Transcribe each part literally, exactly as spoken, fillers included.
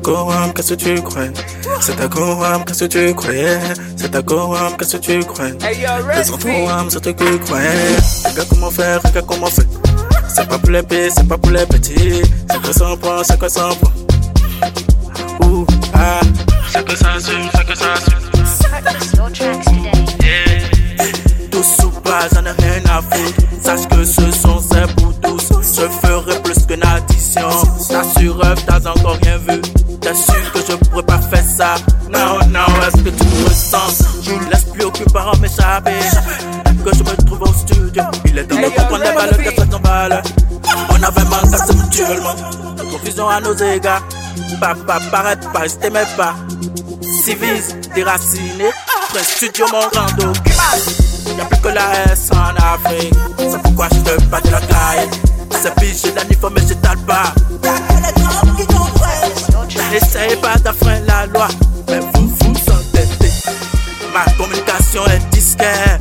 Goham, qu'est-ce que tu crois? C'est ta Goham, qu'est-ce que tu croyais? C'est ta Goham, qu'est-ce que tu crois? Les enfants, c'est toi que tu croyais. Regarde comment faire, regarde comment faire. C'est pas pour les petits, c'est pas pour les petits. C'est que ça prend, c'est que ça prend. Ouh, ah. C'est que ça assume, c'est que ça assume. Yeah. Tous ou pas, j'en ai rien à foutre. Sache que ce son c'est pour tous. Je ferai plus qu'une addition. T'as sur œuvre, t'as encore rien vu. T'es sûr que je pourrais pas faire ça? Non, non, est-ce que tu me ressens? Je laisse plus aucun parent m'échapper. Que je me trouve au studio. Il est temps de comprendre les valeurs qu'elles sont en valeur. On avait mal cassé mutuellement. Confusion à nos égards. Papa, paraît pas, je t'aimais pas. Civise, déraciné. Prince studio, mon rando. Y'a plus que la S en Afrique. C'est pourquoi je veux pas de la caille. C'est pire, j'ai l'uniforme mais j'étale pas. N'essayez pas d'enfreindre la loi, mais vous vous entêtez. Ma communication est disquette.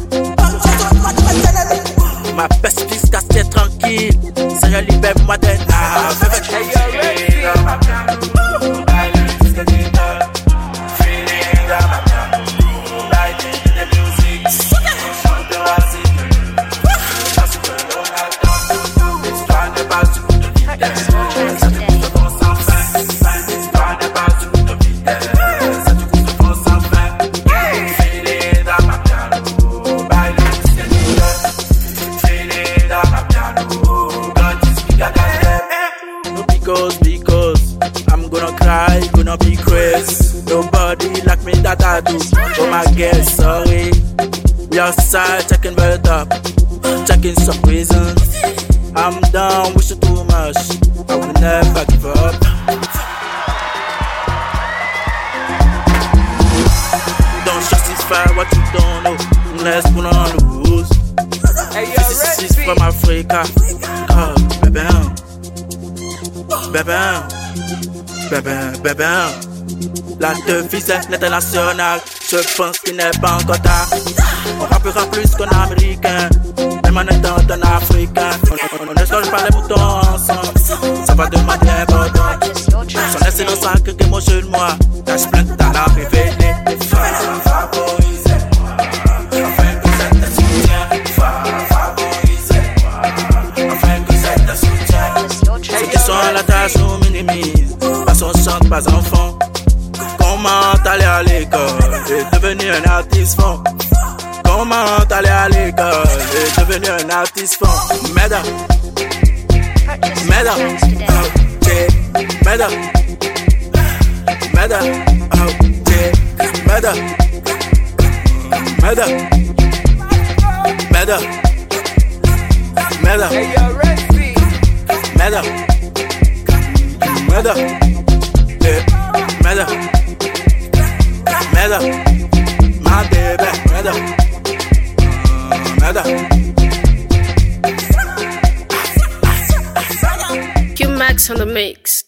Ma perspicacité est tranquille. Ça y est, libère-moi d'être avec. Because, because I'm gonna cry, gonna be crazy. Nobody like me that I do. Oh my girl, sorry. We outside checking bird up, checking some reasons. I'm done wishing too much. I will never give up. Don't justify what you don't know. Let's put on lose. This is from Africa. Oh, baby. Bébé, bébé, bébé. La devise est internationale. Je pense qu'il n'est pas encore tard. On rappellera plus qu'un américain, même en étant un africain. On ne change pas les boutons ensemble. Ça va demander un bordon. Son excellence sacré que moi je le moi. Cache plein de talents révélés. Favorisez-moi, afin que ça te soutienne. Favorisez-moi, afin que ça te soutienne. Ceux qui sont à la tâche nous minimisent. Pas son chante, pas enfant. Comment t'aller à l'école et devenir un artiste fond? Comment t'aller à l'école et devenir un artiste fond? Meda, Meda, oh, J, Meda, Meda, oh, J, Meda, Meda, Meda, Meda, Meda, Meda, Meda, Meda, my baby, Meda, Meda. Q Max on the mix.